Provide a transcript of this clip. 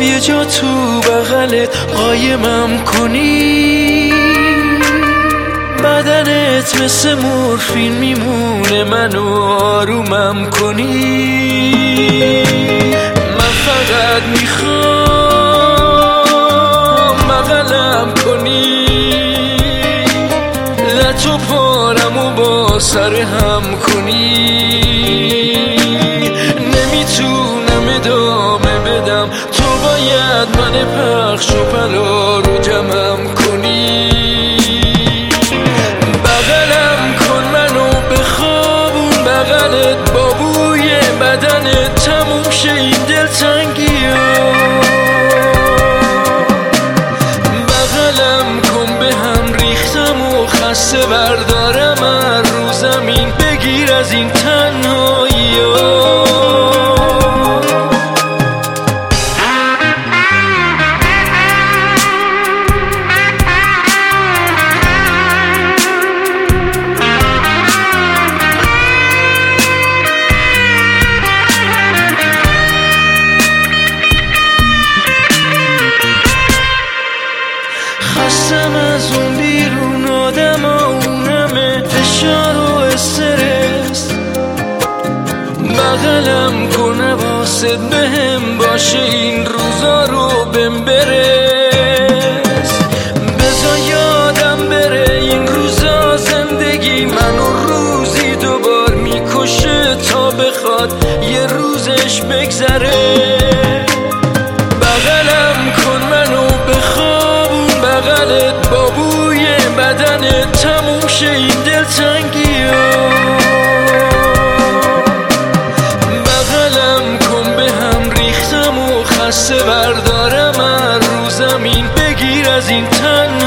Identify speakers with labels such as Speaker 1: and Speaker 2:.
Speaker 1: یه جا تو بغلت قایمم کنی، بدنت مثل مورفین میمونه منو آرومم کنی. من فقط میخوام بغلم کنی، لطو پارمو با سر هم کنی. نمیتونم ادامه بدم، تو باید من پخش و پلا رو جمعم کنی. بغلم کن منو بخوابون بغلت، با بوی بدنت تموم شه این دلتنگی ها. بغلم کن به هم ریختم و خسته بردارم هر رو زمین، بگیر از این تنهایی ها. خستم از اون بیرون آدم ها، اونمه فشار و استرس. بغلم کن حواست بهم باشه این روزا رو بهم برس. بذار یادم بره این روزا، زندگی منو روزی دوبار میکشه تا بخواد یه روزش بگذره. بغلم کن منو بخوابون بغلت، با بوی بدنت تموم شه این دلتنگی ها. بغلم کن به هم ریختم و خسته بردارم هر رو زمین، بگیر از این تنهایی